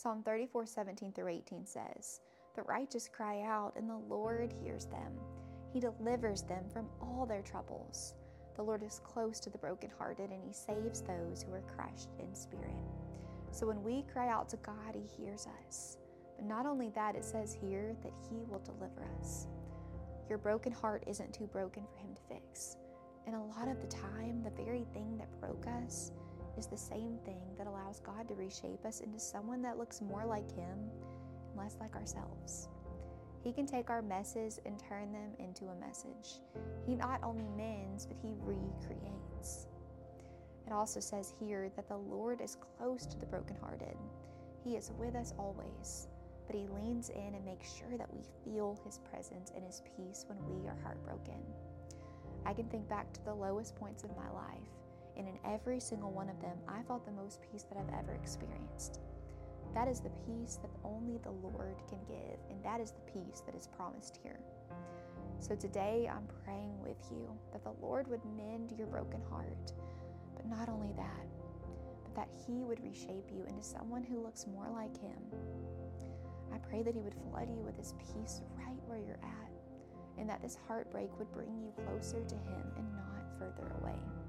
Psalm 34:17-18 says, "The righteous cry out, and the Lord hears them. He delivers them from all their troubles. The Lord is close to the brokenhearted, and He saves those who are crushed in spirit." So when we cry out to God, He hears us. But not only that, it says here that He will deliver us. Your broken heart isn't too broken for Him to fix. And a lot of the time, the very thing that broke us is the same thing that allows God to reshape us into someone that looks more like Him and less like ourselves. He can take our messes and turn them into a message. He not only mends, but He recreates. It also says here that the Lord is close to the brokenhearted. He is with us always, but He leans in and makes sure that we feel His presence and His peace when we are heartbroken. I can think back to the lowest points of my life, and in every single one of them, I felt the most peace that I've ever experienced. That is the peace that only the Lord can give, and that is the peace that is promised here. So today, I'm praying with you that the Lord would mend your broken heart, but not only that, but that He would reshape you into someone who looks more like Him. I pray that He would flood you with His peace right where you're at, and that this heartbreak would bring you closer to Him and not further away.